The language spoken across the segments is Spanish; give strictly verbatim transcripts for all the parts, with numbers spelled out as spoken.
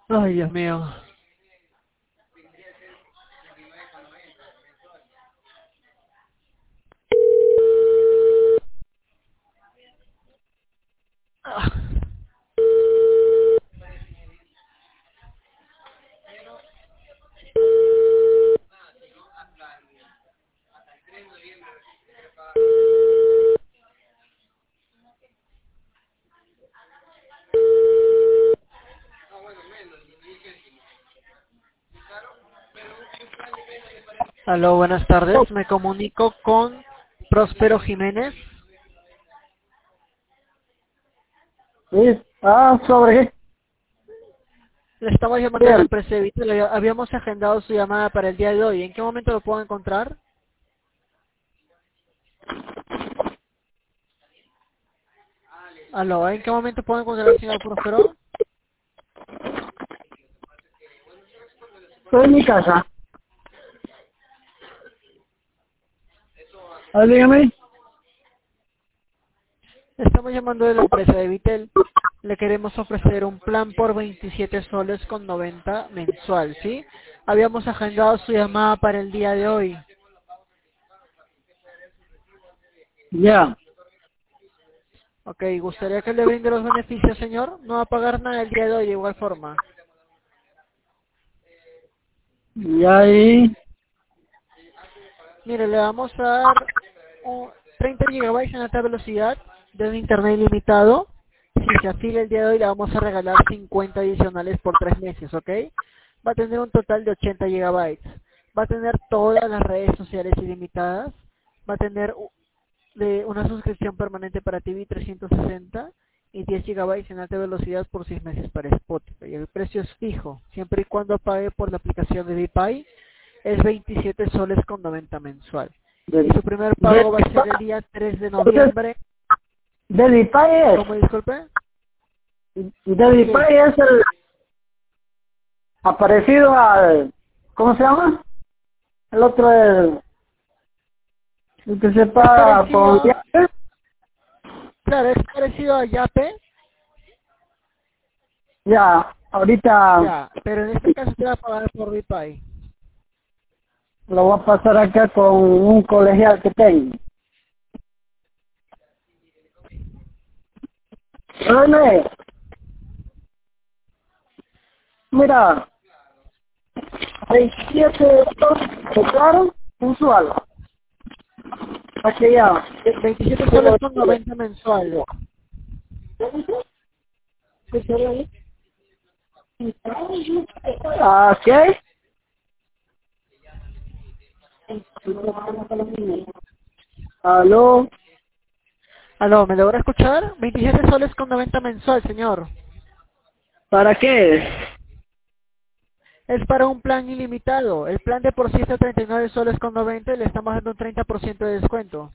Ay, Dios mío. Ah. Aló, buenas tardes. Me comunico con Próspero Jiménez. Sí. Ah, ¿sobre qué? Le estamos llamando de la Bien. empresa de Vitel. Le habíamos agendado su llamada para el día de hoy. ¿En qué momento lo puedo encontrar? Aló, ¿en qué momento puedo encontrar al señor Próspero? Estoy en mi casa. Ah, dígame. Le estamos llamando de la empresa de Vitel. Le queremos ofrecer un plan por veintisiete soles con noventa mensual, ¿sí? Habíamos agendado su llamada para el día de hoy. Ya. Ok, ¿gustaría que le brinde los beneficios, señor? No va a pagar nada el día de hoy de igual forma. Y ahí. Mire, le vamos a dar un treinta gigabytes en alta velocidad de un internet ilimitado. Si se afila el día de hoy, le vamos a regalar cincuenta adicionales por tres meses, ¿ok? Va a tener un total de ochenta gigabytes. Va a tener todas las redes sociales ilimitadas. Va a tener u- de una suscripción permanente para T V trescientos sesenta y diez gigabytes en alta velocidad por seis meses para Spotify. Y el precio es fijo, siempre y cuando pague por la aplicación de VPay, es veintisiete soles con noventa mensual. De, Y su primer de, pago va a ser el día tres de entonces, noviembre. de Dipay es. ¿Cómo disculpe? De Así es. Dipay es el aparecido al. ¿Cómo se llama? El otro es el que se Es paga por parecido, viaje. claro, es parecido a Yape, Ya. Ahorita ya, pero en este caso usted va a pagar por VPay. lo voy a pasar acá con un colegial que tengo. René, mira, veintisiete claro, usual. Aquí ya. veintisiete soles con noventa mensual. Ah, ¿qué? Aló, Aló, ¿me logra escuchar? veintisiete soles con noventa mensual, señor. ¿para qué? Es para un plan ilimitado. El plan de por sí está a treinta y nueve soles con noventa y le estamos dando un treinta por ciento de descuento.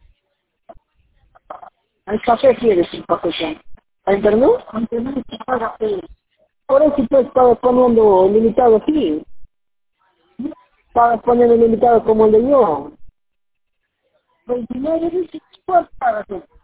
¿El café quieres el café? ¿A internet? A internet se paga, eh. Por eso tú estás poniendo limitado aquí. Estás poniendo limitado como el de yo. veintinueve, ¿cuánto pagas tú?